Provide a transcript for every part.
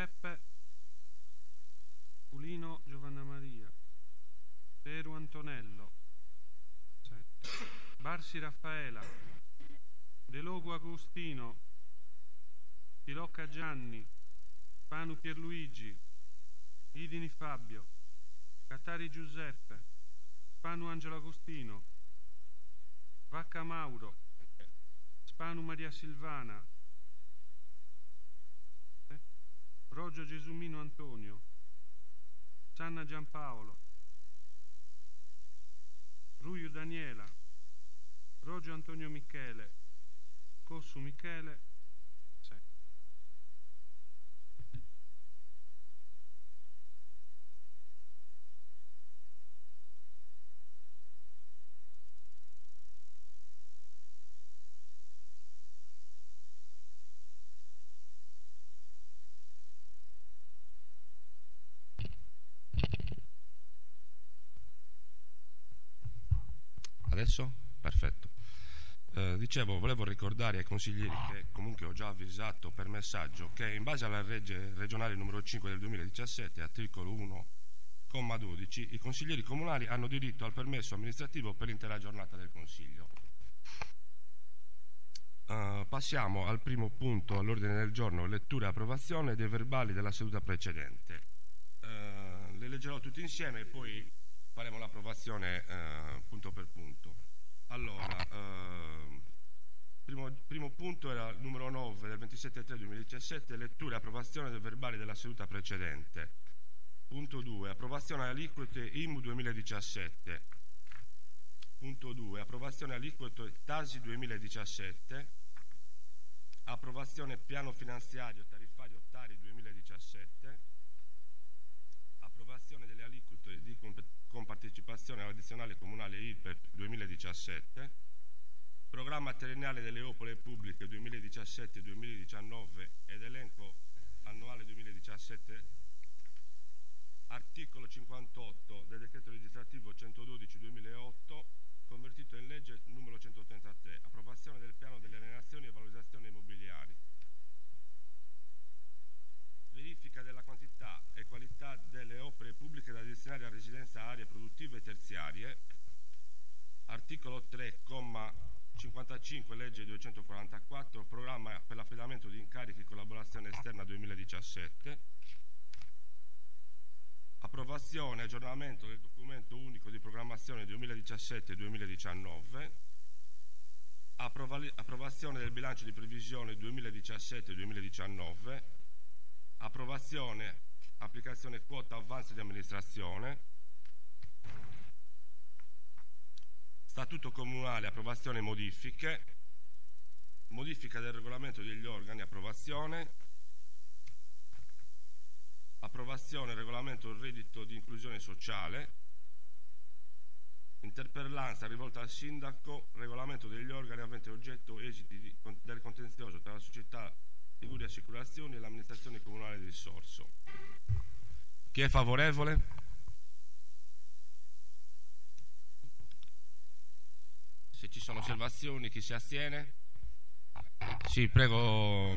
Giuseppe, Pulino Giovanna Maria, Peru Antonello, 7. Barsi Raffaela, De Logo Agostino, Pilocca Gianni, Panu Pierluigi, Idini Fabio, Catari Giuseppe, Spanu Angelo Agostino, Vacca Mauro, Spanu Maria Silvana, Rogio Gesumino Antonio, Sanna Giampaolo, Ruiu Daniela, Rogio Antonio Michele, Cossu Michele, 6. Adesso? Perfetto. Dicevo, volevo ricordare ai consiglieri, che comunque ho già avvisato per messaggio, che in base alla legge regionale numero 5 del 2017, articolo 1, comma 12, i consiglieri comunali hanno diritto al permesso amministrativo per l'intera giornata del Consiglio. Passiamo al primo punto all'ordine del giorno, lettura e approvazione dei verbali della seduta precedente. Le leggerò tutti insieme e poi faremo l'approvazione punto per punto. Allora, primo punto era il numero 9 del 27/3/2017, lettura e approvazione del verbale della seduta precedente. Punto 2, approvazione aliquote IMU 2017. Punto 2, approvazione aliquote TASI 2017. Approvazione piano finanziario tariffario TARI 2017. Approvazione delle aliquote di compartecipazione all'addizionale comunale IRPEF 2017, programma triennale delle opere pubbliche 2017-2019 ed elenco annuale 2017, articolo 58 del decreto legislativo 112/2008, convertito in legge numero 133, approvazione del piano delle alienazioni e valorizzazioni immobiliari, verifica della quantità e qualità delle opere pubbliche da destinare a residenza, aree produttive terziarie, articolo 3, comma 55, legge 244, programma per l'affidamento di incarichi e collaborazione esterna 2017, approvazione e aggiornamento del documento unico di programmazione 2017-2019, approvazione del bilancio di previsione 2017-2019, approvazione, applicazione quota avanzo di amministrazione, statuto comunale, approvazione e modifiche, modifica del regolamento degli organi, approvazione regolamento del reddito di inclusione sociale, interpellanza rivolta al sindaco, regolamento degli organi avente oggetto esiti del contenzioso tra la società Liguria Assicurazioni e l'amministrazione comunale del Sorso. Chi è favorevole? Se ci sono osservazioni, chi si astiene? Sì, prego.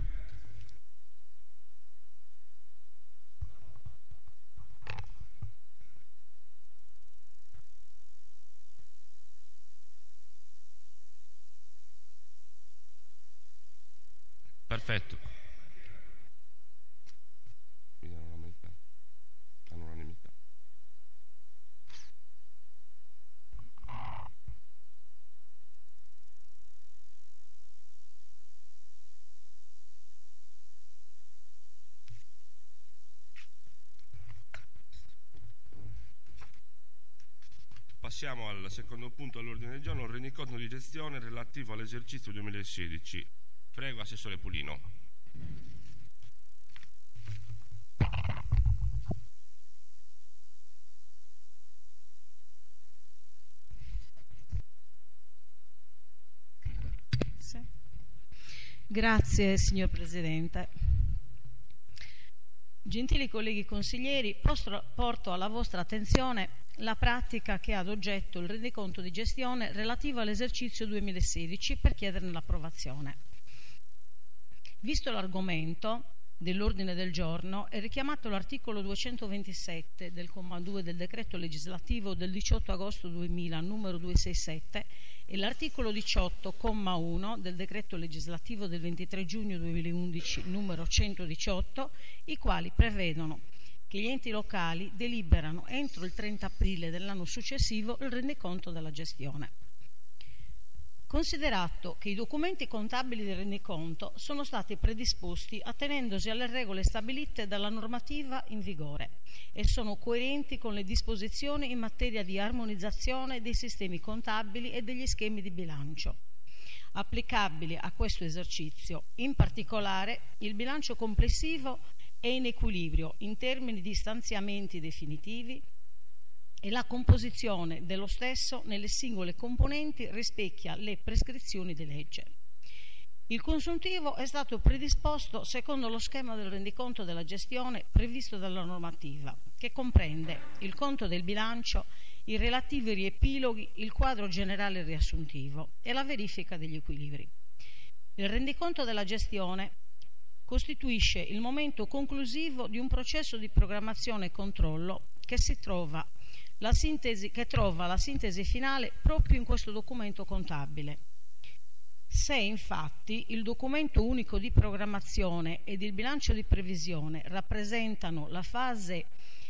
Perfetto. Quindi all'unanimità. Passiamo al secondo punto all'ordine del giorno, il rendiconto di gestione relativo all'esercizio 2016. Prego, Assessore Pulino. Sì. Grazie, signor Presidente. Gentili colleghi consiglieri, porto alla vostra attenzione la pratica che ha ad oggetto il rendiconto di gestione relativo all'esercizio 2016 per chiederne l'approvazione. Visto l'argomento, dell'ordine del giorno è richiamato l'articolo 227 del comma 2 del decreto legislativo del 18 agosto 2000 numero 267 e l'articolo 18 comma 1 del decreto legislativo del 23 giugno 2011 numero 118, i quali prevedono che gli enti locali deliberano entro il 30 aprile dell'anno successivo il rendiconto della gestione. Considerato che i documenti contabili del rendiconto sono stati predisposti attenendosi alle regole stabilite dalla normativa in vigore e sono coerenti con le disposizioni in materia di armonizzazione dei sistemi contabili e degli schemi di bilancio applicabili a questo esercizio, in particolare il bilancio complessivo è in equilibrio in termini di stanziamenti definitivi e la composizione dello stesso nelle singole componenti rispecchia le prescrizioni di legge. Il consuntivo è stato predisposto secondo lo schema del rendiconto della gestione previsto dalla normativa, che comprende il conto del bilancio, i relativi riepiloghi, il quadro generale riassuntivo e la verifica degli equilibri. Il rendiconto della gestione costituisce il momento conclusivo di un processo di programmazione e controllo che trova la sintesi finale proprio in questo documento contabile. Se infatti il documento unico di programmazione ed il bilancio di previsione rappresentano la fase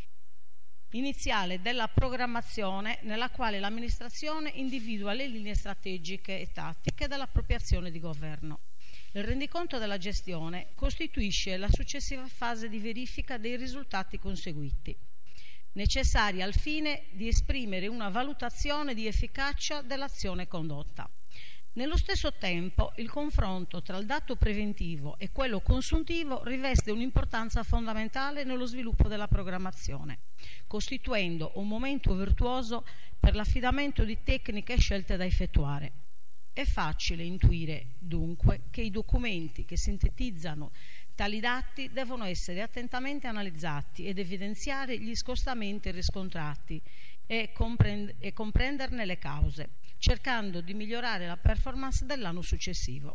iniziale della programmazione nella quale l'amministrazione individua le linee strategiche e tattiche dell'appropriazione di governo, il rendiconto della gestione costituisce la successiva fase di verifica dei risultati conseguiti, necessaria al fine di esprimere una valutazione di efficacia dell'azione condotta. Nello stesso tempo, il confronto tra il dato preventivo e quello consuntivo riveste un'importanza fondamentale nello sviluppo della programmazione, costituendo un momento virtuoso per l'affidamento di tecniche scelte da effettuare. È facile intuire, dunque, che i documenti che sintetizzano tali dati devono essere attentamente analizzati ed evidenziare gli scostamenti riscontrati e comprenderne le cause, cercando di migliorare la performance dell'anno successivo.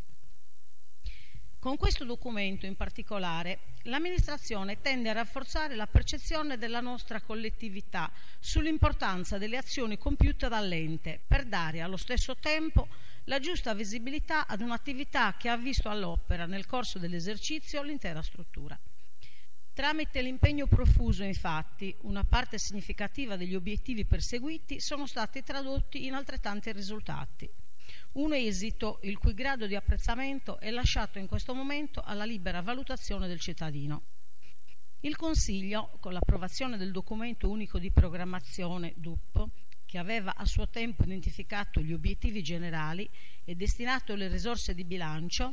Con questo documento in particolare l'amministrazione tende a rafforzare la percezione della nostra collettività sull'importanza delle azioni compiute dall'ente per dare allo stesso tempo la giusta visibilità ad un'attività che ha visto all'opera nel corso dell'esercizio l'intera struttura. Tramite l'impegno profuso, infatti, una parte significativa degli obiettivi perseguiti sono stati tradotti in altrettanti risultati. Un esito il cui grado di apprezzamento è lasciato in questo momento alla libera valutazione del cittadino. Il Consiglio, con l'approvazione del documento unico di programmazione DUP, che aveva a suo tempo identificato gli obiettivi generali e destinato le risorse di bilancio,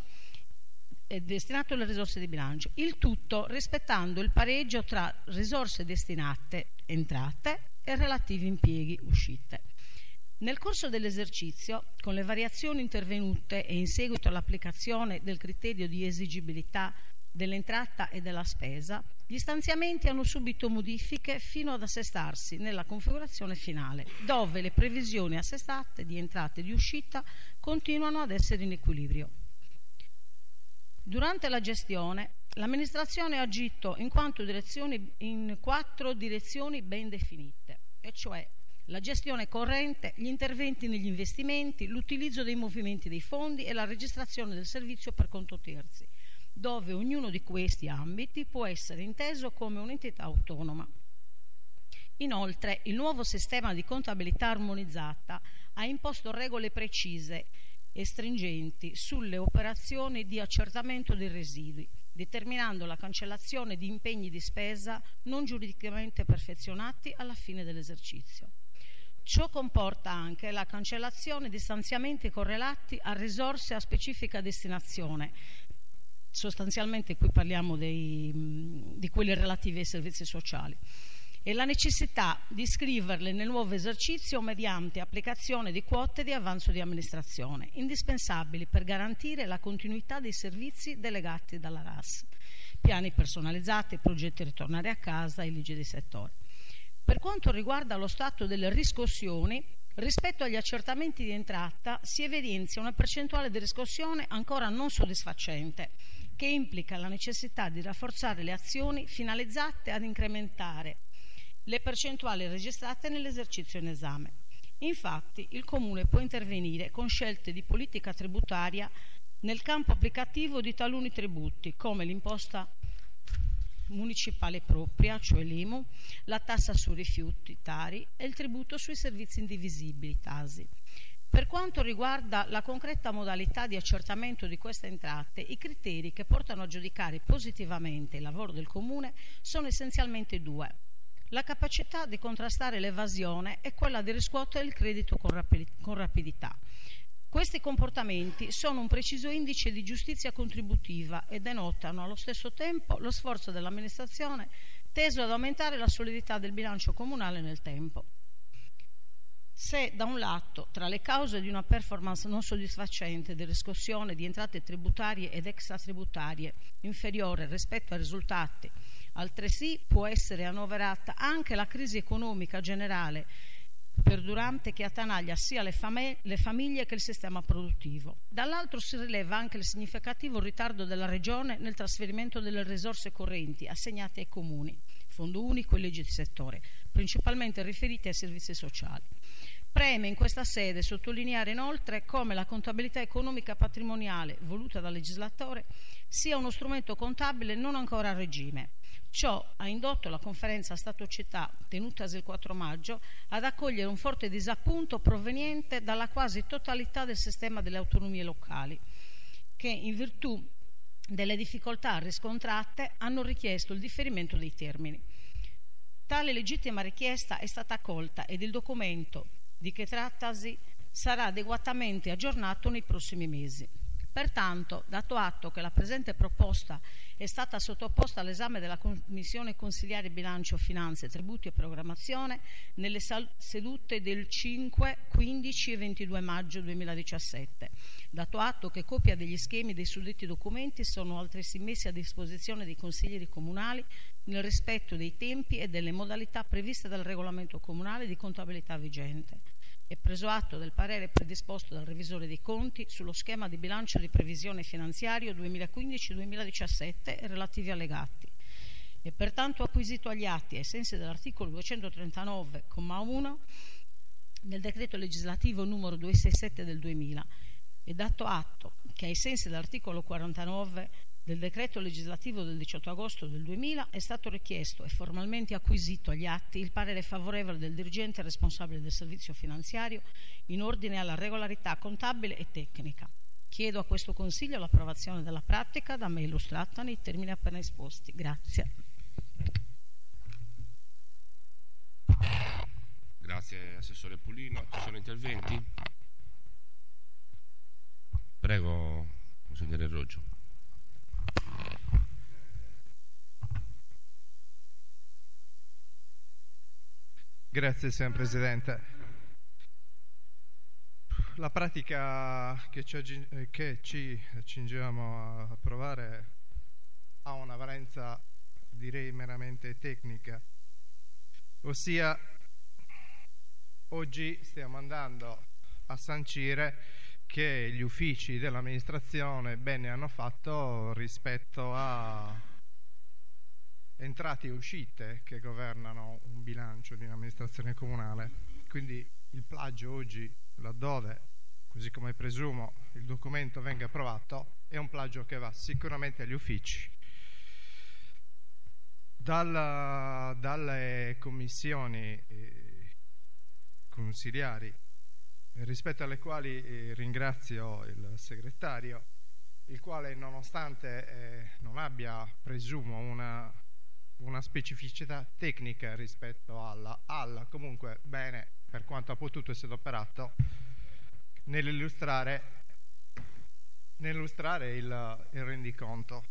il tutto rispettando il pareggio tra risorse destinate, entrate, e relativi impieghi, uscite. Nel corso dell'esercizio, con le variazioni intervenute e in seguito all'applicazione del criterio di esigibilità dell'entrata e della spesa, gli stanziamenti hanno subito modifiche fino ad assestarsi nella configurazione finale, dove le previsioni assestate di entrata e di uscita continuano ad essere in equilibrio. Durante la gestione, l'amministrazione ha agito in 4 direzioni ben definite, e cioè la gestione corrente, gli interventi negli investimenti, l'utilizzo dei movimenti dei fondi e la registrazione del servizio per conto terzi, dove ognuno di questi ambiti può essere inteso come un'entità autonoma. Inoltre, il nuovo sistema di contabilità armonizzata ha imposto regole precise e stringenti sulle operazioni di accertamento dei residui, determinando la cancellazione di impegni di spesa non giuridicamente perfezionati alla fine dell'esercizio. Ciò comporta anche la cancellazione di stanziamenti correlati a risorse a specifica destinazione, sostanzialmente qui parliamo di quelli relativi ai servizi sociali, e la necessità di iscriverle nel nuovo esercizio mediante applicazione di quote di avanzo di amministrazione, indispensabili per garantire la continuità dei servizi delegati dalla RAS, piani personalizzati, progetti ritornare a casa e leggi di settore. Per quanto riguarda lo stato delle riscossioni, rispetto agli accertamenti di entrata si evidenzia una percentuale di riscossione ancora non soddisfacente, che implica la necessità di rafforzare le azioni finalizzate ad incrementare le percentuali registrate nell'esercizio in esame. Infatti, il Comune può intervenire con scelte di politica tributaria nel campo applicativo di taluni tributi, come l'imposta municipale propria, cioè l'IMU, la tassa sui rifiuti, TARI, e il tributo sui servizi indivisibili, TASI. Per quanto riguarda la concreta modalità di accertamento di queste entrate, i criteri che portano a giudicare positivamente il lavoro del Comune sono essenzialmente due: la capacità di contrastare l'evasione e quella di riscuotere il credito con rapidità. Questi comportamenti sono un preciso indice di giustizia contributiva e denotano allo stesso tempo lo sforzo dell'amministrazione teso ad aumentare la solidità del bilancio comunale nel tempo. Se da un lato, tra le cause di una performance non soddisfacente di riscossione di entrate tributarie ed extratributarie inferiore rispetto ai risultati, altresì può essere annoverata anche la crisi economica generale perdurante che attanaglia sia le famiglie che il sistema produttivo. Dall'altro si rileva anche il significativo ritardo della Regione nel trasferimento delle risorse correnti assegnate ai comuni, Fondo Unico e leggi di settore, principalmente riferite ai servizi sociali. Preme in questa sede sottolineare inoltre come la contabilità economica patrimoniale voluta dal legislatore sia uno strumento contabile non ancora a regime. Ciò ha indotto la conferenza Stato-Città, tenutasi il 4 maggio, ad accogliere un forte disappunto proveniente dalla quasi totalità del sistema delle autonomie locali, che in virtù delle difficoltà riscontrate hanno richiesto il differimento dei termini. Tale legittima richiesta è stata accolta ed il documento di che trattasi sarà adeguatamente aggiornato nei prossimi mesi. Pertanto, dato atto che la presente proposta è stata sottoposta all'esame della Commissione Consiliare Bilancio, Finanze, Tributi e Programmazione nelle sedute del 5, 15 e 22 maggio 2017, dato atto che copia degli schemi dei suddetti documenti sono altresì messi a disposizione dei consiglieri comunali nel rispetto dei tempi e delle modalità previste dal regolamento comunale di contabilità vigente, e preso atto del parere predisposto dal revisore dei conti sullo schema di bilancio di previsione finanziario 2015-2017 e relativi allegati, e pertanto acquisito agli atti ai sensi dell'articolo 239,1 del decreto legislativo numero 267 del 2000, e dato atto che ai sensi dell'articolo 49 del decreto legislativo del 18 agosto del 2000 è stato richiesto e formalmente acquisito agli atti il parere favorevole del dirigente responsabile del servizio finanziario in ordine alla regolarità contabile e tecnica. Chiedo a questo Consiglio l'approvazione della pratica da me illustrata nei termini appena esposti. Grazie. Grazie Assessore Pullino. Ci sono interventi? Prego, Consigliere Roggio. Grazie, signor Presidente. La pratica che ci accingiamo a approvare ha una valenza, direi, meramente tecnica, ossia oggi stiamo andando a sancire che gli uffici dell'amministrazione bene hanno fatto rispetto a entrate e uscite che governano un bilancio di un'amministrazione comunale. Quindi il plagio oggi, laddove, così come presumo, il documento venga approvato, è un plagio che va sicuramente agli uffici. Dalle commissioni consiliari, rispetto alle quali ringrazio il segretario, il quale, nonostante non abbia, presumo, una specificità tecnica rispetto alla comunque bene, per quanto ha potuto, si è adoperato nell'illustrare il rendiconto.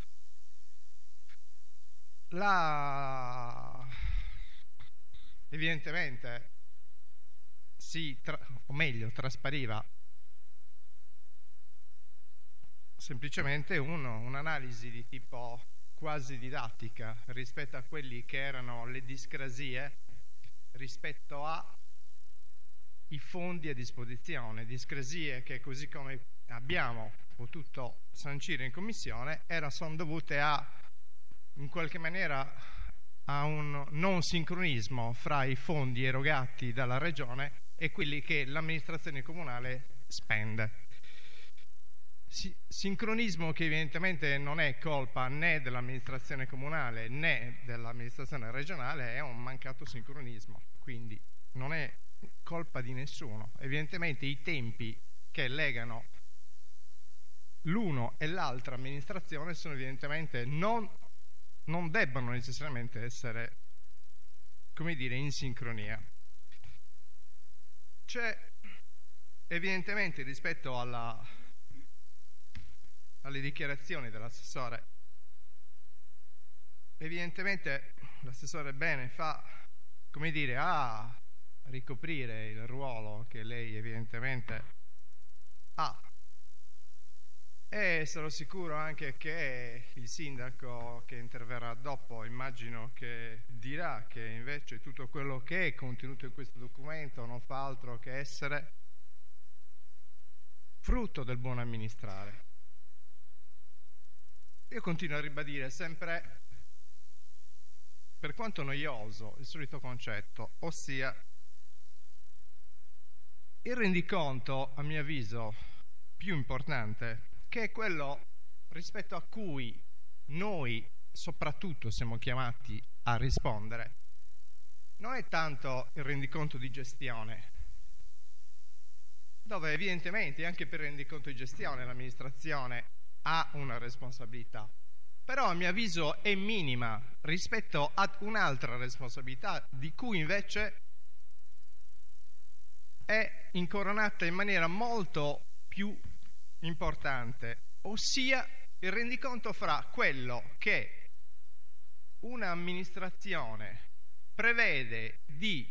Evidentemente traspariva semplicemente un'analisi di tipo quasi didattica rispetto a quelli che erano le discrasie rispetto ai fondi a disposizione, discrasie che, così come abbiamo potuto sancire in commissione sono dovute in qualche maniera a un non sincronismo fra i fondi erogati dalla regione e quelli che l'amministrazione comunale spende. Sincronismo che evidentemente non è colpa né dell'amministrazione comunale né dell'amministrazione regionale, è un mancato sincronismo, quindi non è colpa di nessuno. Evidentemente i tempi che legano l'uno e l'altra amministrazione sono evidentemente non debbono necessariamente essere, come dire, in sincronia. C'è evidentemente rispetto alle dichiarazioni dell'assessore, evidentemente l'assessore Bene fa, come dire, a ricoprire il ruolo che lei evidentemente ha, e sarò sicuro anche che il sindaco che interverrà dopo, immagino che dirà che invece tutto quello che è contenuto in questo documento non fa altro che essere frutto del buon amministrare. Io continuo a ribadire sempre, per quanto noioso, il solito concetto, ossia il rendiconto, a mio avviso, più importante, che è quello rispetto a cui noi soprattutto siamo chiamati a rispondere, non è tanto il rendiconto di gestione, dove evidentemente anche per il rendiconto di gestione l'amministrazione ha una responsabilità, però a mio avviso è minima rispetto ad un'altra responsabilità di cui invece è incoronata in maniera molto più importante, ossia il rendiconto fra quello che un'amministrazione prevede di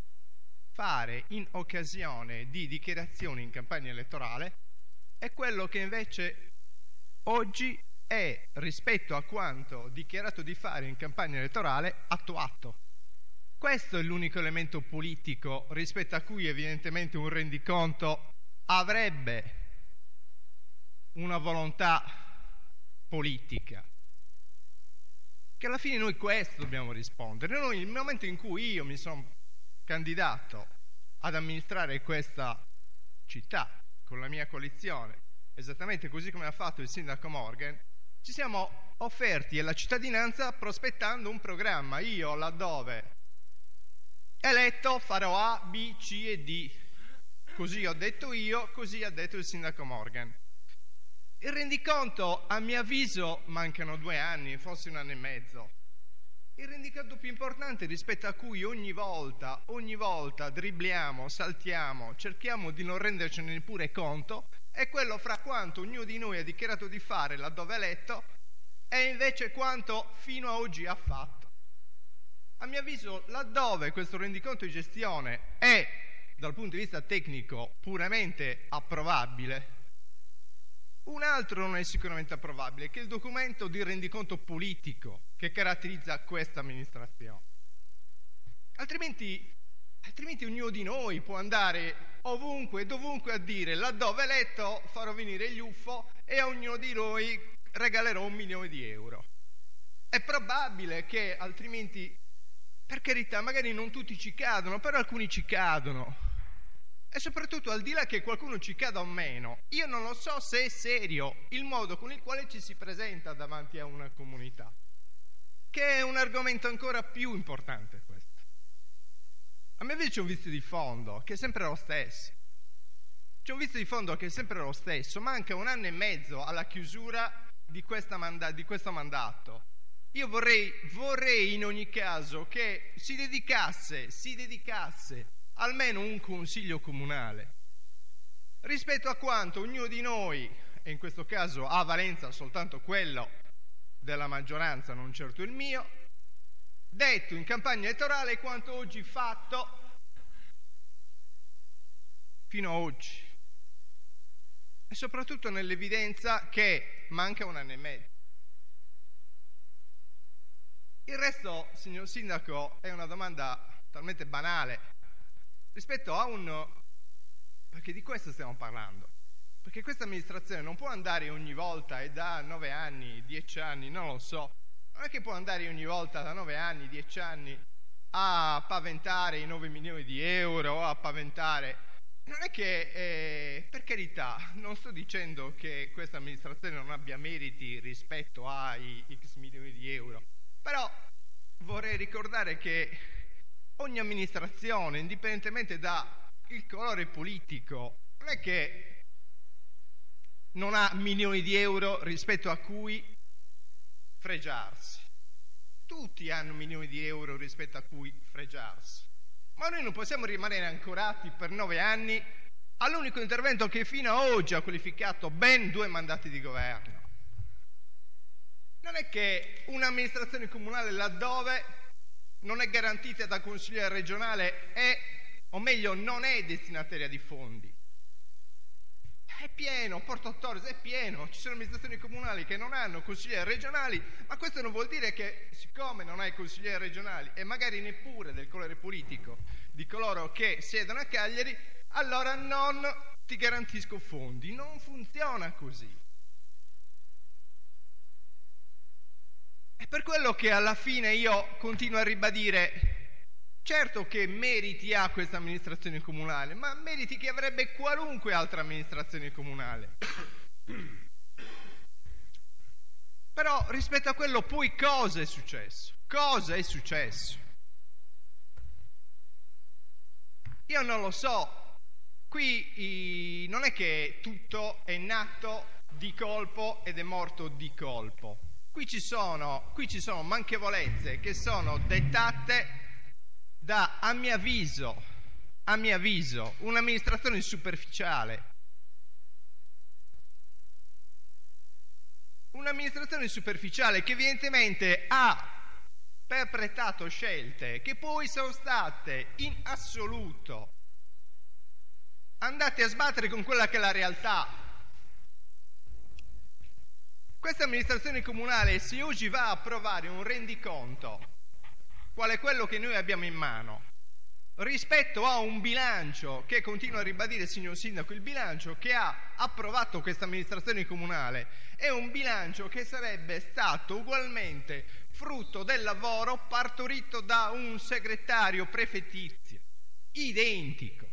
fare in occasione di dichiarazioni in campagna elettorale e quello che invece oggi è, rispetto a quanto dichiarato di fare in campagna elettorale, attuato. Questo è l'unico elemento politico rispetto a cui evidentemente un rendiconto avrebbe una volontà politica, che alla fine noi questo dobbiamo rispondere. Noi, nel momento in cui io mi sono candidato ad amministrare questa città con la mia coalizione, esattamente così come ha fatto il sindaco Morgan, ci siamo offerti alla cittadinanza prospettando un programma. Io, laddove eletto, farò A, B, C e D. Così ho detto io, così ha detto il sindaco Morgan. Il rendiconto, a mio avviso, mancano 2 anni, forse 1 anno e mezzo. Il rendiconto più importante rispetto a cui ogni volta dribbliamo, saltiamo, cerchiamo di non rendercene neppure conto, è quello fra quanto ognuno di noi ha dichiarato di fare laddove eletto e invece quanto fino a oggi ha fatto. A mio avviso, laddove questo rendiconto di gestione è, dal punto di vista tecnico, puramente approvabile, un altro non è sicuramente approvabile, che è il documento di rendiconto politico che caratterizza questa amministrazione. Altrimenti ognuno di noi può andare ovunque e dovunque a dire laddove eletto farò venire gli UFO e a ognuno di noi regalerò 1 milione di euro. È probabile che altrimenti, per carità, magari non tutti ci cadono, però alcuni ci cadono. E soprattutto, al di là che qualcuno ci cada o meno, io non lo so se è serio il modo con il quale ci si presenta davanti a una comunità, che è un argomento ancora più importante questo. A me invece c'è un vizio di fondo che è sempre lo stesso. Manca 1 anno e mezzo alla chiusura di questo mandato. Io vorrei in ogni caso che si dedicasse almeno un consiglio comunale rispetto a quanto ognuno di noi, e in questo caso ha valenza soltanto quello della maggioranza, non certo il mio, detto in campagna elettorale e quanto oggi fatto fino a oggi, e soprattutto nell'evidenza che manca 1 anno e mezzo. Il resto, signor Sindaco, è una domanda talmente banale rispetto a perché di questo stiamo parlando. Perché questa amministrazione non può andare ogni volta, e da 9 anni, 10 anni, non lo so, non è che può andare ogni volta da 9 anni, 10 anni a paventare i 9 milioni di euro, a paventare... Non è che, per carità, non sto dicendo che questa amministrazione non abbia meriti rispetto ai X milioni di euro, però vorrei ricordare che ogni amministrazione, indipendentemente dal colore politico, non è che non ha milioni di euro rispetto a cui fregiarsi. Tutti hanno milioni di euro rispetto a cui fregiarsi. Ma noi non possiamo rimanere ancorati per 9 anni all'unico intervento che fino ad oggi ha qualificato ben 2 mandati di governo. Non è che un'amministrazione comunale laddove non è garantita dal consigliere regionale è, o meglio, non è destinataria di fondi. È pieno, Porto Torres è pieno, ci sono amministrazioni comunali che non hanno consiglieri regionali, ma questo non vuol dire che siccome non hai consiglieri regionali e magari neppure del colore politico di coloro che siedono a Cagliari, allora non ti garantisco fondi. Non funziona così. È per quello che alla fine io continuo a ribadire: certo che meriti ha questa amministrazione comunale, ma meriti che avrebbe qualunque altra amministrazione comunale. Però rispetto a quello poi cosa è successo? Cosa è successo? Io non lo so. Qui non è che tutto è nato di colpo ed è morto di colpo. Qui ci sono manchevolezze che sono dettate da, a mio avviso, un'amministrazione superficiale. Un'amministrazione superficiale che evidentemente ha perpetrato scelte che poi sono state in assoluto andate a sbattere con quella che è la realtà. Questa amministrazione comunale, se oggi va a approvare un rendiconto quale quello che noi abbiamo in mano, rispetto a un bilancio che, continua a ribadire, signor Sindaco, il bilancio che ha approvato questa amministrazione comunale è un bilancio che sarebbe stato ugualmente frutto del lavoro partorito da un segretario prefettizio, identico,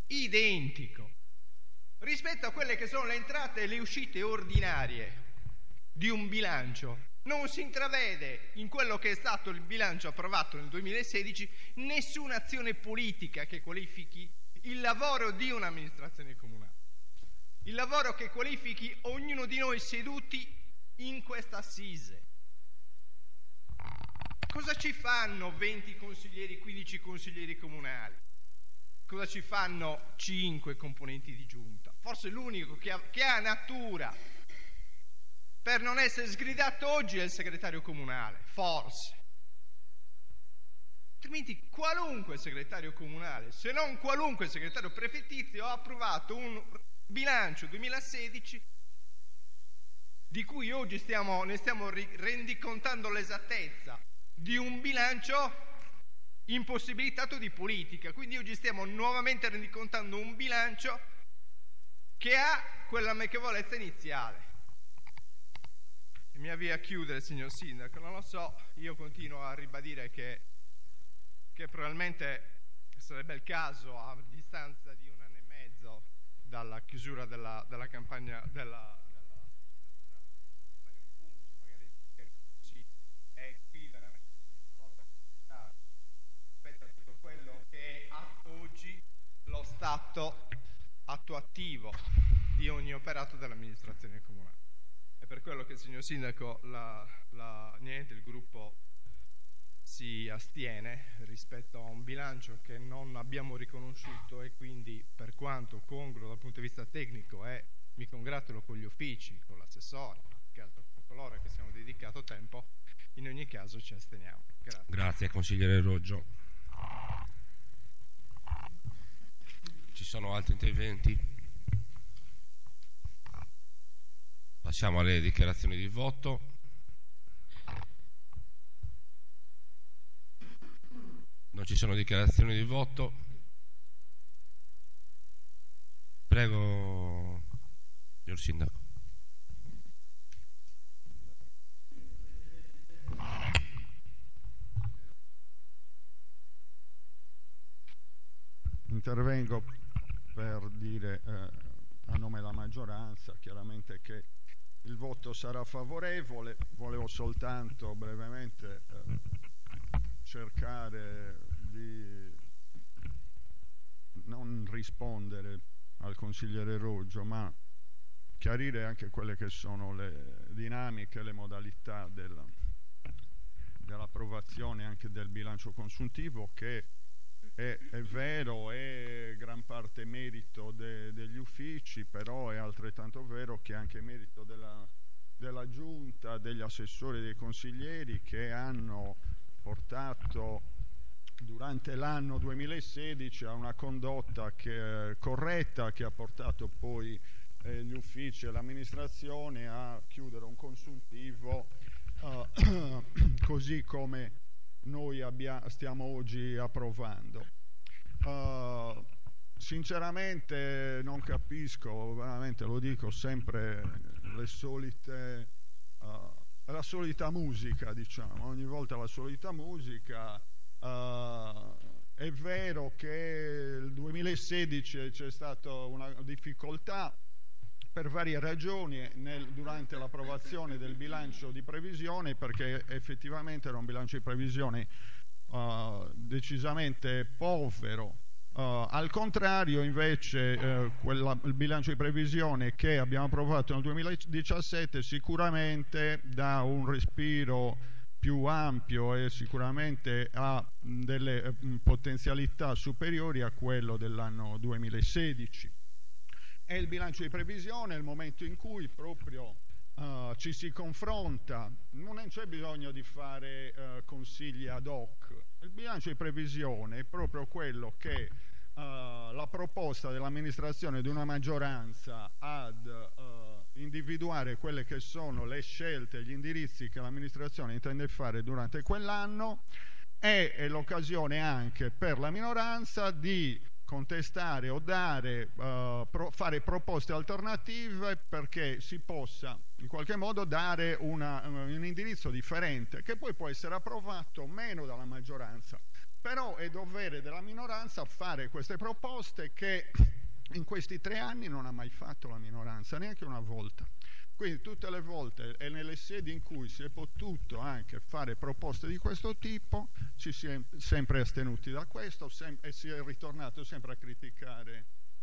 rispetto a quelle che sono le entrate e le uscite ordinarie di un bilancio. Non si intravede in quello che è stato il bilancio approvato nel 2016 nessuna azione politica che qualifichi il lavoro di un'amministrazione comunale, il lavoro che qualifichi ognuno di noi seduti in questa assise. Cosa ci fanno 20 consiglieri, 15 consiglieri comunali? Cosa ci fanno 5 componenti di giunta? Forse l'unico che ha natura per non essere sgridato oggi è il segretario comunale, forse. Altrimenti qualunque segretario comunale, se non qualunque segretario prefettizio, ha approvato un bilancio 2016 di cui oggi ne stiamo rendicontando l'esattezza, di un bilancio impossibilitato di politica. Quindi oggi stiamo nuovamente rendicontando un bilancio che ha quella amichevolezza iniziale. Mi avvio a chiudere, signor Sindaco, non lo so, io continuo a ribadire che probabilmente sarebbe il caso, a distanza di 1 anno e mezzo dalla chiusura della campagna è qui veramente rispetto a tutto quello che è oggi lo stato attuativo di ogni operato dell'amministrazione comunale. È per quello che, signor Sindaco, il gruppo si astiene rispetto a un bilancio che non abbiamo riconosciuto e quindi, per quanto congruo dal punto di vista tecnico, mi congratulo con gli uffici, con l'assessore, con coloro che si hanno dedicato tempo, in ogni caso ci asteniamo. Grazie. Grazie, consigliere Roggio. Ci sono altri interventi? Passiamo alle dichiarazioni di voto. Non ci sono dichiarazioni di voto. Prego Signor Sindaco. Intervengo per dire a nome della maggioranza chiaramente che il voto sarà favorevole. Volevo soltanto brevemente cercare di non rispondere al consigliere Roggio, ma chiarire anche quelle che sono le dinamiche, le modalità dell'approvazione anche del bilancio consuntivo, che è vero, è gran parte merito degli uffici, però è altrettanto vero che è anche merito della giunta, degli assessori e dei consiglieri, che hanno portato durante l'anno 2016 a una condotta corretta, che ha portato poi gli uffici e l'amministrazione a chiudere un consuntivo così come noi stiamo oggi approvando. Sinceramente non capisco, veramente lo dico sempre, la solita musica, diciamo, ogni volta la solita musica. È vero che nel 2016 c'è stata una difficoltà per varie ragioni durante l'approvazione del bilancio di previsione, perché effettivamente era un bilancio di previsione decisamente povero. Al contrario, invece, il bilancio di previsione che abbiamo approvato nel 2017 sicuramente dà un respiro più ampio e sicuramente ha delle potenzialità superiori a quello dell'anno 2016. È il bilancio di previsione il momento in cui proprio ci si confronta, non c'è bisogno di fare consigli ad hoc. Il bilancio di previsione è proprio quello che la proposta dell'amministrazione di una maggioranza ad individuare quelle che sono le scelte, gli indirizzi che l'amministrazione intende fare durante quell'anno, è l'occasione anche per la minoranza di contestare o fare proposte alternative, perché si possa in qualche modo dare un indirizzo differente, che poi può essere approvato meno dalla maggioranza, però è dovere della minoranza fare queste proposte che in questi 3 anni non ha mai fatto la minoranza, neanche una volta. Quindi tutte le volte e nelle sedi in cui si è potuto anche fare proposte di questo tipo ci si è sempre astenuti da questo e si è ritornato sempre a criticare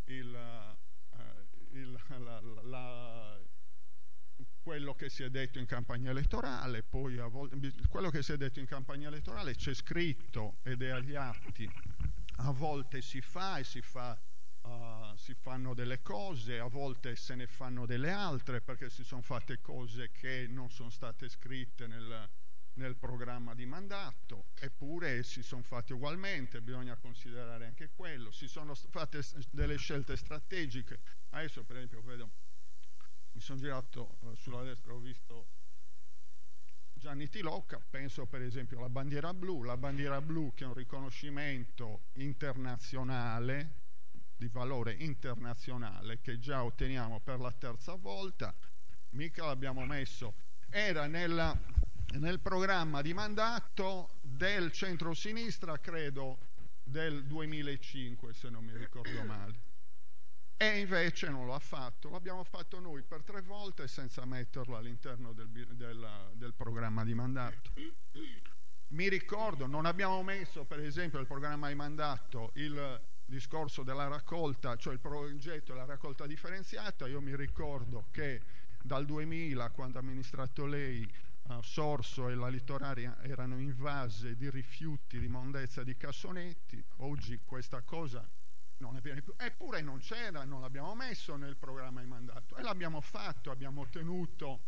quello che si è detto in campagna elettorale. Poi quello che si è detto in campagna elettorale c'è scritto ed è agli atti. A volte si fa e si fanno delle cose, a volte se ne fanno delle altre, perché si sono fatte cose che non sono state scritte nel programma di mandato, eppure si sono fatte ugualmente, bisogna considerare anche quello. Si sono fatte delle scelte strategiche. Adesso per esempio mi sono girato sulla destra, ho visto Gianni Tilocca, penso per esempio alla bandiera blu che è un riconoscimento internazionale, di valore internazionale, che già otteniamo per la 3ª volta. Mica l'abbiamo messo, era nel programma di mandato del centro-sinistra, credo del 2005 se non mi ricordo male, e invece non lo ha fatto. L'abbiamo fatto noi per 3 volte senza metterlo all'interno del programma di mandato. Mi ricordo, non abbiamo messo per esempio nel programma di mandato il discorso della raccolta, cioè il progetto della raccolta differenziata. Io mi ricordo che dal 2000, quando ha amministrato lei, Sorso e la Litoraria erano invase di rifiuti, di immondezza, di cassonetti. Oggi questa cosa non avviene più, eppure non c'era, non l'abbiamo messo nel programma di mandato e l'abbiamo fatto. Abbiamo ottenuto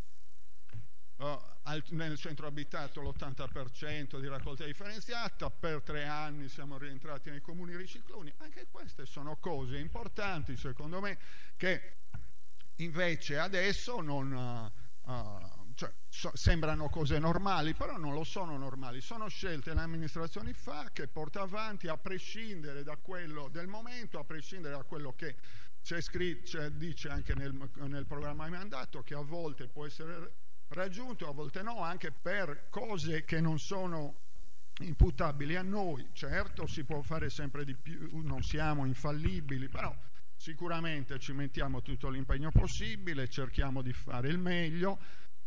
nel centro abitato l'80% di raccolta differenziata, per 3 anni siamo rientrati nei comuni ricicloni. Anche queste sono cose importanti, secondo me, che invece adesso non sembrano cose normali, però non lo sono normali, sono scelte che le amministrazioni fa, che porta avanti a prescindere da quello del momento, a prescindere da quello che c'è scritto, dice anche nel programma di mandato, che a volte può essere raggiunto, a volte no, anche per cose che non sono imputabili a noi. Certo, si può fare sempre di più, non siamo infallibili, però sicuramente ci mettiamo tutto l'impegno possibile, cerchiamo di fare il meglio.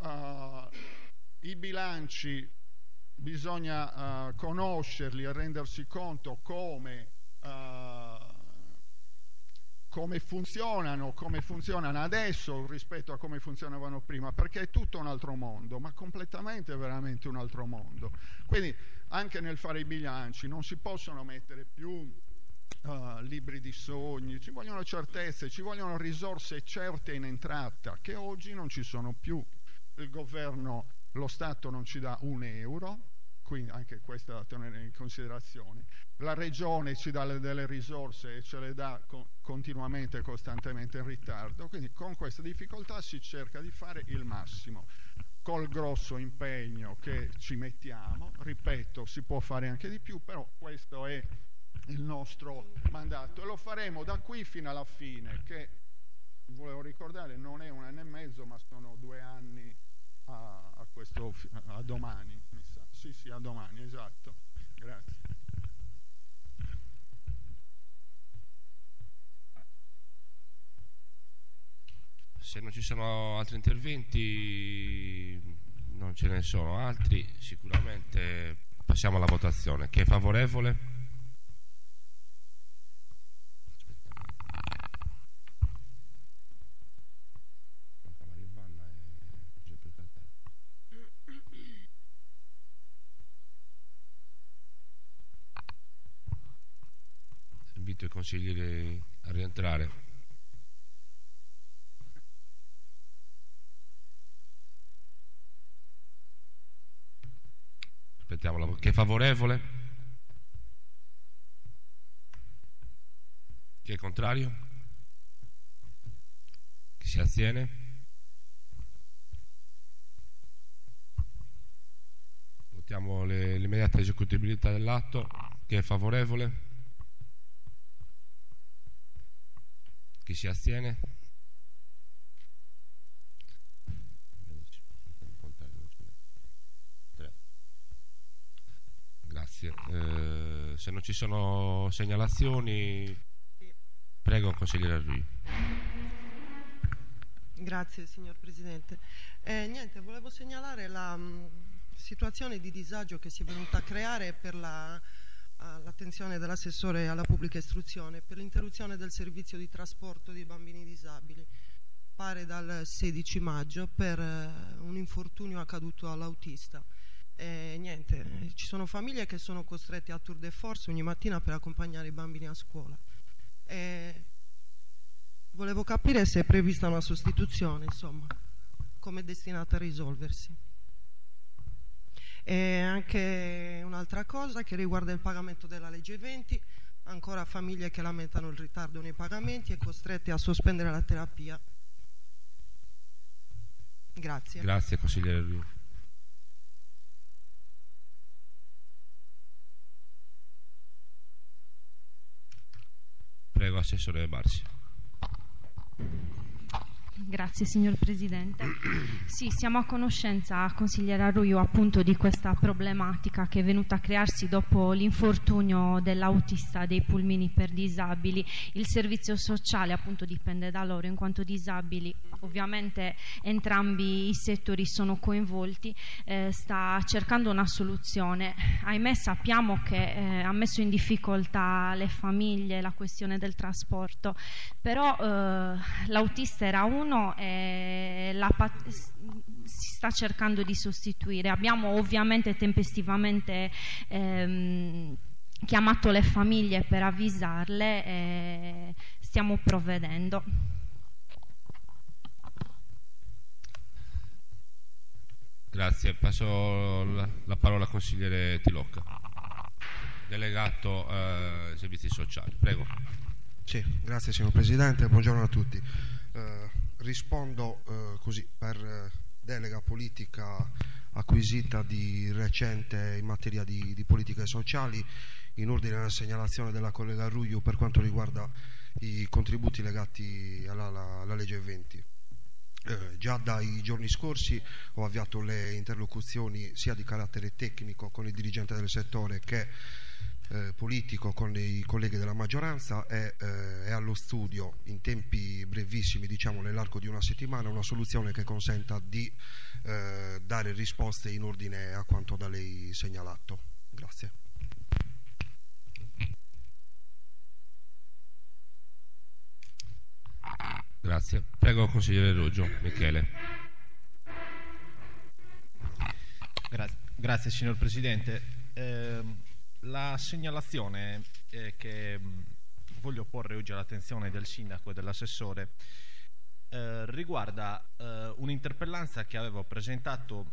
I bilanci bisogna conoscerli e rendersi conto come funzionano adesso rispetto a come funzionavano prima, perché è tutto un altro mondo, ma completamente veramente un altro mondo. Quindi anche nel fare i bilanci non si possono mettere più libri di sogni, ci vogliono certezze, ci vogliono risorse certe in entrata che oggi non ci sono più. Il governo, lo Stato non ci dà €1, quindi anche questo da tenere in considerazione. La Regione ci dà delle risorse e ce le dà continuamente e costantemente in ritardo, quindi con queste difficoltà si cerca di fare il massimo. Col grosso impegno che ci mettiamo, ripeto, si può fare anche di più, però questo è il nostro mandato e lo faremo da qui fino alla fine, che volevo ricordare non è 1 anno e mezzo, ma sono 2 anni a domani, mi sa. Sì, a domani, esatto. Grazie. Se non ci sono altri interventi, non ce ne sono altri, sicuramente passiamo alla votazione. Chi è favorevole? Invito i consiglieri a rientrare. Aspettiamo chi è favorevole? Chi è contrario? Chi si astiene? Votiamo l'immediata esecutibilità dell'atto. Chi è favorevole? Chi si astiene? Grazie. Se non ci sono segnalazioni, prego consigliere Arruio. Grazie signor Presidente. Niente, volevo segnalare la situazione di disagio che si è venuta a creare per l'attenzione dell'assessore alla pubblica istruzione per l'interruzione del servizio di trasporto di bambini disabili, pare dal 16 maggio, per un infortunio accaduto all'autista. Niente, ci sono famiglie che sono costrette a tour de force ogni mattina per accompagnare i bambini a scuola. Volevo capire se è prevista una sostituzione, insomma, come è destinata a risolversi. E anche un'altra cosa che riguarda il pagamento della legge 20, ancora famiglie che lamentano il ritardo nei pagamenti e costrette a sospendere la terapia. Grazie. Grazie consigliere Arruio. Prego assessore Barsi. Grazie signor Presidente. Sì, siamo a conoscenza, consigliere Arruio, appunto di questa problematica che è venuta a crearsi dopo l'infortunio dell'autista dei pulmini per disabili. Il servizio sociale appunto dipende da loro in quanto disabili. Ovviamente entrambi i settori sono coinvolti, sta cercando una soluzione. Ahimè sappiamo che ha messo in difficoltà le famiglie la questione del trasporto, però l'autista era uno e si sta cercando di sostituire. Abbiamo ovviamente tempestivamente chiamato le famiglie per avvisarle e stiamo provvedendo. Grazie, passo la parola al consigliere Tilocca, delegato ai servizi sociali. Prego. Sì, grazie signor Presidente, buongiorno a tutti. Rispondo così per delega politica acquisita di recente in materia di politiche sociali, in ordine alla segnalazione della collega Ruiu per quanto riguarda i contributi legati alla legge 20. Già dai giorni scorsi ho avviato le interlocuzioni sia di carattere tecnico con il dirigente del settore che politico con i colleghi della maggioranza e è allo studio in tempi brevissimi, diciamo nell'arco di una settimana, una soluzione che consenta di dare risposte in ordine a quanto da lei segnalato. Grazie. Grazie. Prego, consigliere Roggio. Michele. Grazie signor Presidente. La segnalazione che voglio porre oggi all'attenzione del sindaco e dell'assessore riguarda un'interpellanza che avevo presentato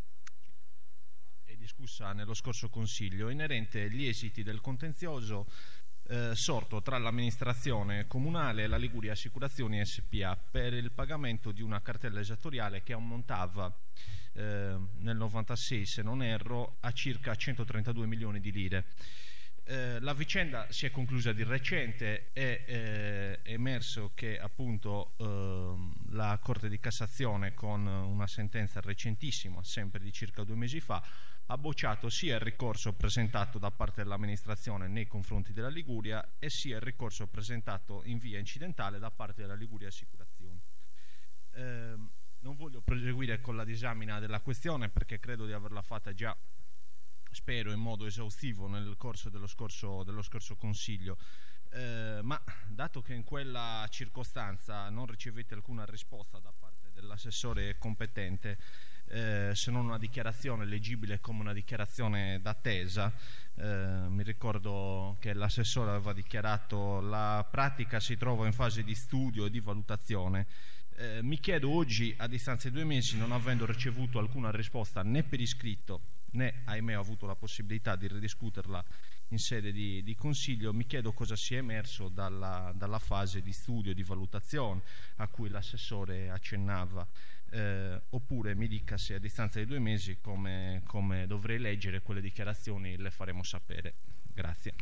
e discussa nello scorso Consiglio inerente agli esiti del contenzioso sorto tra l'amministrazione comunale e la Liguria Assicurazioni SPA per il pagamento di una cartella esattoriale che ammontava nel 96, se non erro, a circa 132 milioni di lire. La vicenda si è conclusa di recente, è emerso che appunto la Corte di Cassazione, con una sentenza recentissima, sempre di circa 2 mesi fa, ha bocciato sia il ricorso presentato da parte dell'amministrazione nei confronti della Liguria e sia il ricorso presentato in via incidentale da parte della Liguria Assicurazioni. Non voglio proseguire con la disamina della questione perché credo di averla fatta già, spero, in modo esaustivo nel corso dello scorso Consiglio, ma dato che in quella circostanza non ricevete alcuna risposta da parte dell'assessore competente, se non una dichiarazione leggibile come una dichiarazione d'attesa, mi ricordo che l'assessore aveva dichiarato la pratica si trova in fase di studio e di valutazione. Mi chiedo oggi, a distanza di 2 mesi, non avendo ricevuto alcuna risposta né per iscritto né, ahimè, ho avuto la possibilità di ridiscuterla in sede di Consiglio, mi chiedo cosa sia emerso dalla fase di studio e di valutazione a cui l'assessore accennava, oppure mi dica se a distanza di 2 mesi come dovrei leggere quelle dichiarazioni, le faremo sapere. Grazie.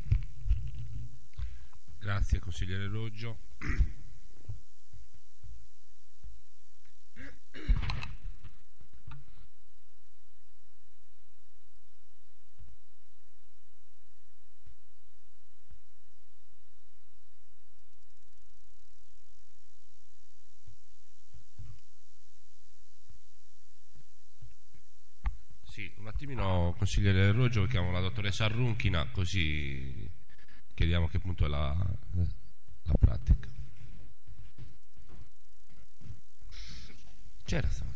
Grazie consigliere Roggio. Sì, un attimino consigliere Roggio, chiamo la dottoressa Runchina, così chiediamo a che punto è la pratica. C'era stamattina.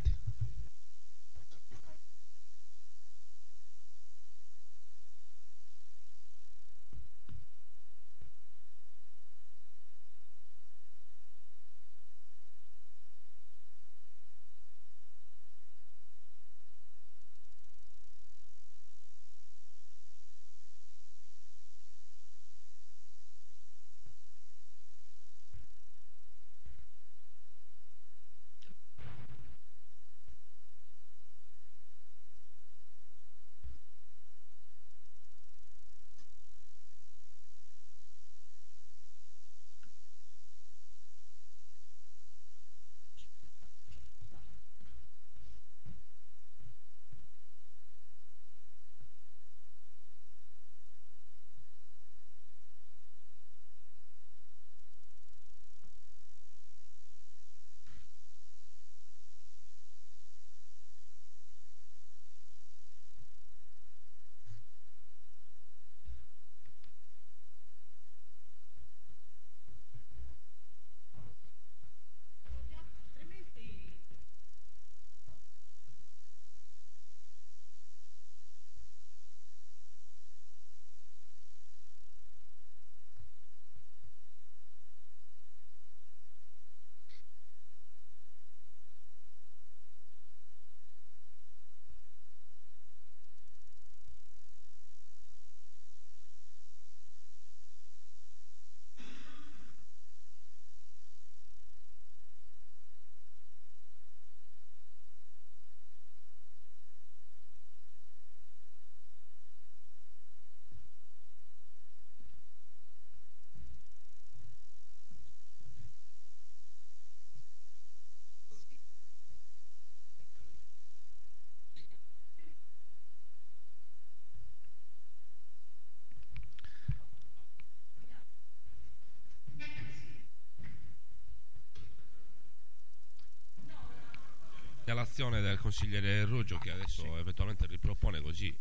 l'interpellazione del consigliere Ruggio che adesso eventualmente ripropone così.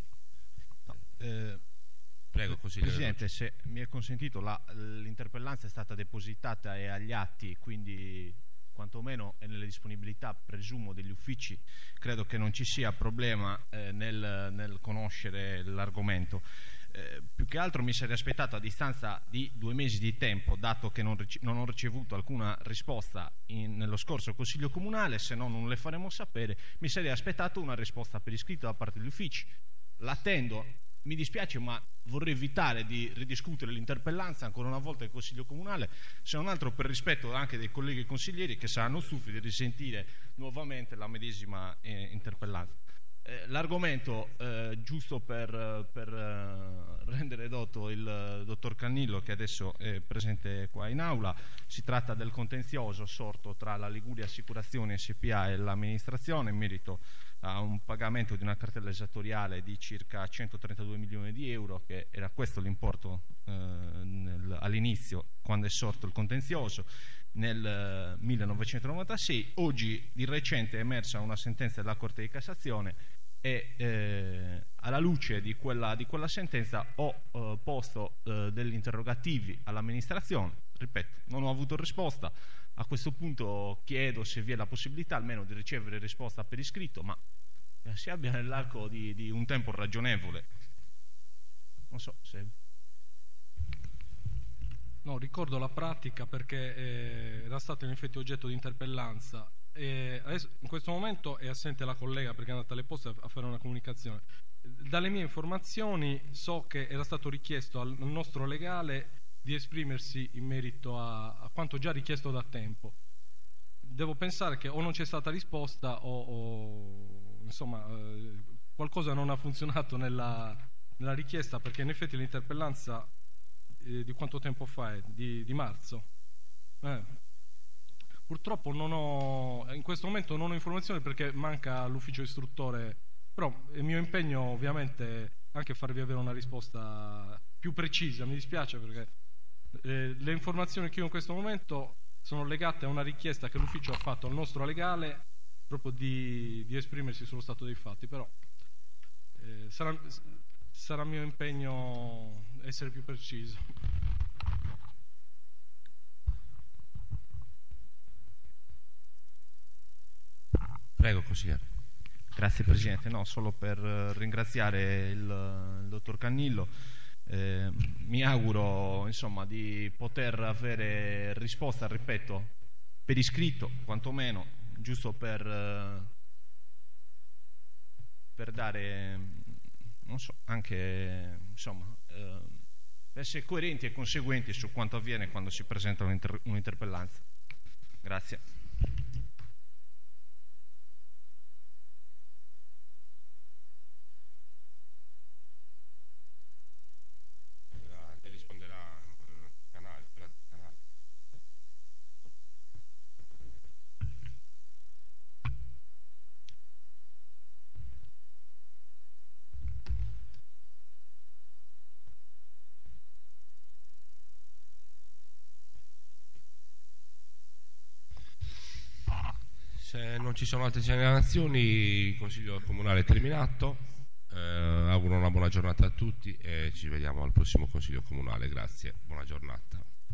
Prego, consigliere Presidente, Ruggio. se mi è consentito, l'interpellanza è stata depositata e agli atti, quindi quantomeno è nelle disponibilità, presumo, degli uffici. Credo che non ci sia problema nel conoscere l'argomento. Più che altro mi sarei aspettato, a distanza di 2 mesi di tempo, dato che non ho ricevuto alcuna risposta nello scorso Consiglio Comunale, se no non le faremo sapere, mi sarei aspettato una risposta per iscritto da parte degli uffici. L'attendo, mi dispiace, ma vorrei evitare di ridiscutere l'interpellanza ancora una volta in Consiglio Comunale, se non altro per rispetto anche dei colleghi consiglieri che saranno stufi di risentire nuovamente la medesima interpellanza. L'argomento, giusto per rendere doto il dottor Cannillo, che adesso è presente qua in aula, si tratta del contenzioso sorto tra la Liguria Assicurazioni SPA e l'amministrazione in merito a un pagamento di una cartella esattoriale di circa 132 milioni di euro, che era questo l'importo all'inizio, quando è sorto il contenzioso nel 1996. Oggi di recente è emersa una sentenza della Corte di Cassazione e alla luce di quella sentenza ho posto degli interrogativi all'amministrazione. Ripeto, non ho avuto risposta. A questo punto chiedo se vi è la possibilità almeno di ricevere risposta per iscritto, ma si abbia nell'arco di un tempo ragionevole. Non so se... No, ricordo la pratica perché era stato in effetti oggetto di interpellanza. Adesso, in questo momento è assente la collega perché è andata alle poste a fare una comunicazione. Dalle mie informazioni so che era stato richiesto al nostro legale di esprimersi in merito a quanto già richiesto da tempo. Devo pensare che o non c'è stata risposta o insomma qualcosa non ha funzionato nella richiesta, perché in effetti l'interpellanza di quanto tempo fa è? Di marzo. Purtroppo non ho, in questo momento non ho informazioni perché manca l'ufficio istruttore, però il mio impegno ovviamente anche farvi avere una risposta più precisa. Mi dispiace perché le informazioni che ho in questo momento sono legate a una richiesta che l'ufficio ha fatto al nostro legale proprio di esprimersi sullo stato dei fatti, però sarà mio impegno essere più preciso. Prego, consigliere. Grazie Presidente, no, solo per ringraziare il dottor Cannillo. Mi auguro insomma di poter avere risposta, ripeto, per iscritto quantomeno, giusto per dare, non so, anche insomma essere coerenti e conseguenti su quanto avviene quando si presenta un'interpellanza. Grazie. Se non ci sono altre segnalazioni, il Consiglio Comunale è terminato. Auguro una buona giornata a tutti e ci vediamo al prossimo Consiglio Comunale. Grazie, buona giornata.